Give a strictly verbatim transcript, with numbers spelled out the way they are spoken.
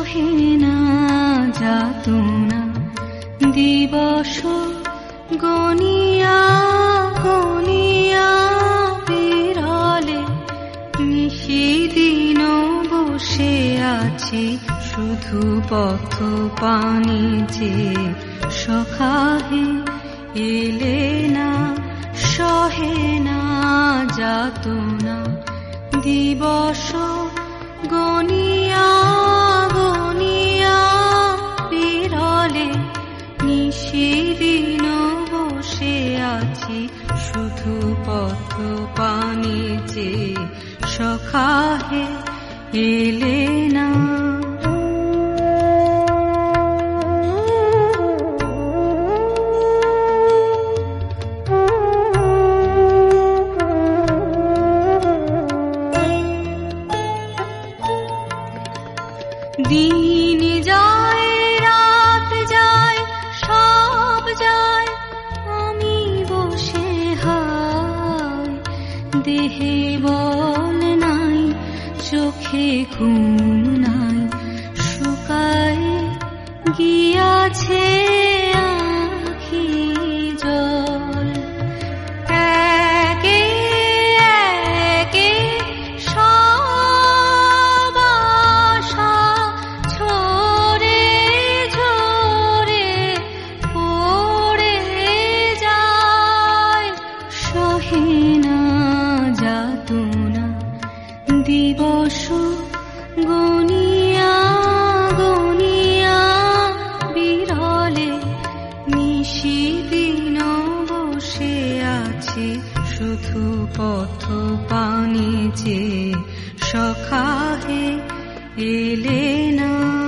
সহে না যাতনা দিবস গনিয়া গনিয়া বিরলে নিশিদিন বসে আছি শুধু পথ পানি যে সখাহে এলে না সহে না যাতনা দিবস গনিয়া গনিয়া বিরলে নিশিদিন বসে আছি শুধু পথ পানি যে সখাহে এলে না। দিন যায় রাত যায় সব যায় আমি বসে হায় দেহে বল নাই চোখে ঘুম নাই শুকায় গিয়াছে আখি জল একে একে সব আশা ঝরে ঝরে পড়ে যায় সহে না যাতনা দিবস গনিয়া গনিয়া বিরলে নিশিদিন বসে আছি শুধু পথ পানি যে সখাহে এলে না।